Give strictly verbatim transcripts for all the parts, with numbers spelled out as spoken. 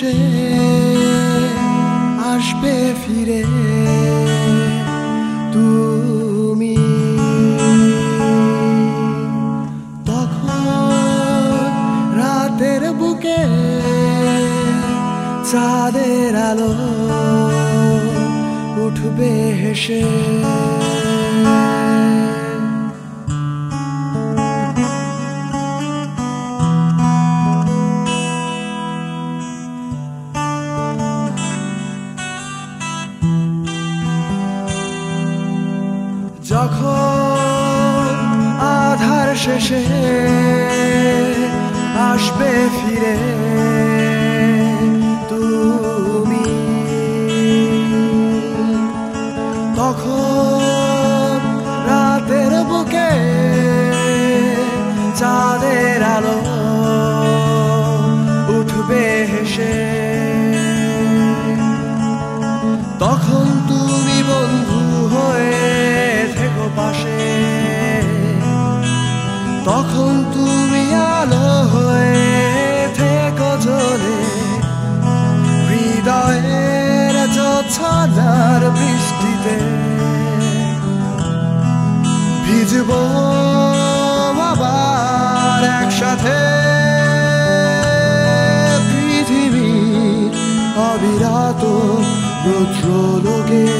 হেসে আসবে ফিরে তুমি, তখন রাতের বুকে চাঁদের আলো উঠবে হেসে। যখন আধার শেষে আসবে ফিরে তুমি, তখন রাতের বুকে চাঁদের আলো উঠবে হেসে। তখন তুমি বন্ধু হয়ে থেকো পাশে, তখন তুমি আলো হয়ে থেকো জ্বলে হৃদয়ের ঝড় বৃষ্টিতে। ভিজবো আবার একসাথে পৃথিবীর অবিরত রৌদ্রলোকে,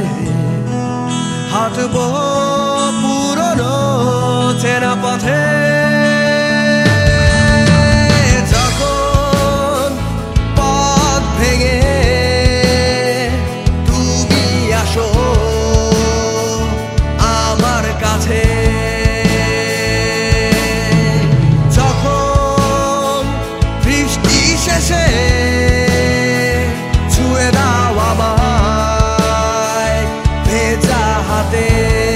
হাঁটবো পুরনো চেনা পথে। যখন পথ ভেঙে তুমি আসো আমার কাছে, যখন বৃষ্টি শেষে ছুঁয়ে দাও আমায় ভেজা হাতে,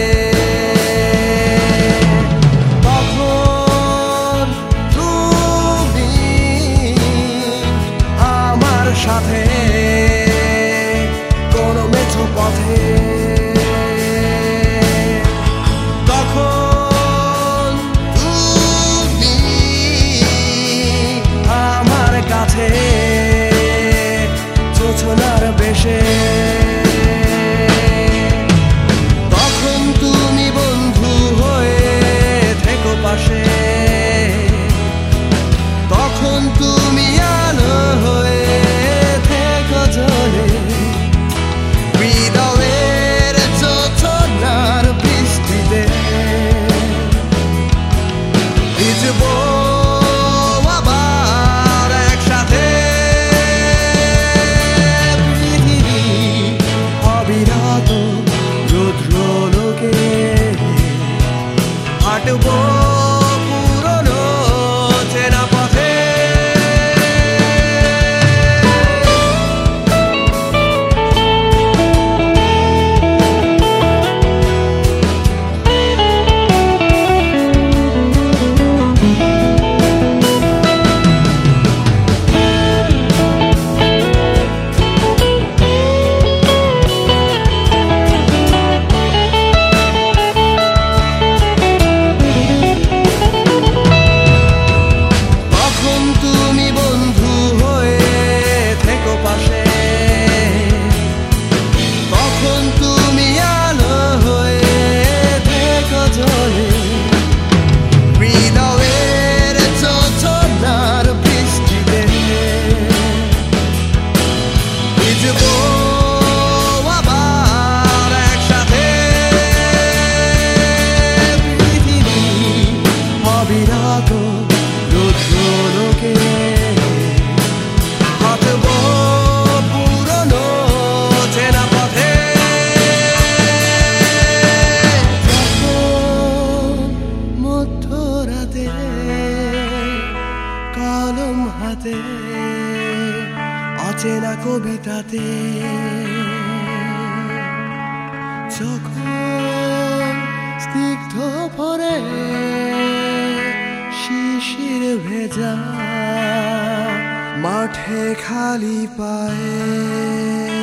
তখন তুমি আমার সাথে কোনো মেছো পথে, তখন তুমি আমার কাছে জোছনার বেশে। তখন তুমি বন্ধু হয়ে থেকো পাশে, তখন তুমি আলো হয়ে থেকো জ্বলে হৃদয়ের জোছনার বৃষ্টিতে। ভিজবো আবার একসাথে পৃথিবীর অবিরত রৌদ্রলোকে, হাঁটবো পুরনো চেনা পথে। তখন তুমি বন্ধু হয়ে থেকো পাশে, তখন তুমি আলো হয়ে থেকো জ্বলে হৃদয়ের জোছনার বৃষ্টিতে। ভিজবো আবার একসাথে পৃথিবীর অবিরত রৌদ্রলোকে, হাঁটবো পুরনো চেনা পথে। যখন মধ্যরাতে কলম হাতে অচেনা কবিতাতে, যখন স্নিগ্ধ ভরে শিশির ভেজা মাঠে খালি পায়ে